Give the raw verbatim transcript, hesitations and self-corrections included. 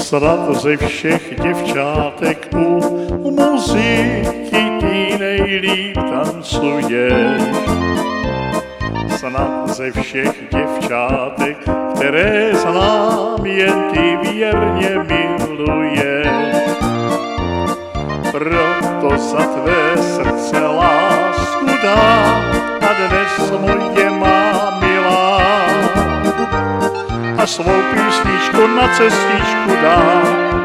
Snad ze všech děvčátek u muziky ty nejlíp tancuješ. Snad ze všech děvčátek, které znám, jen ty věrně miluješ. Proto za tvé srdce lásku dám a dnes moje má milá. A svou písničku na cestičku dám